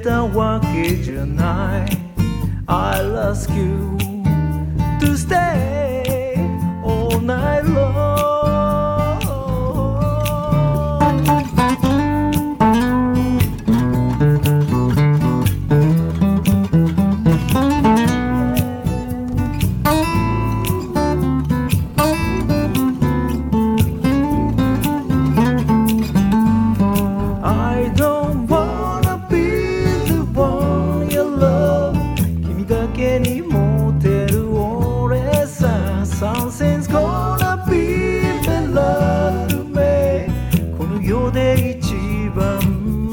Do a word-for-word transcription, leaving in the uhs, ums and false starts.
たわけじゃない I ask you to stay all night long I don't wanna be the one you love 君だけにモテる俺さ Something's gonna be better to me この世で一番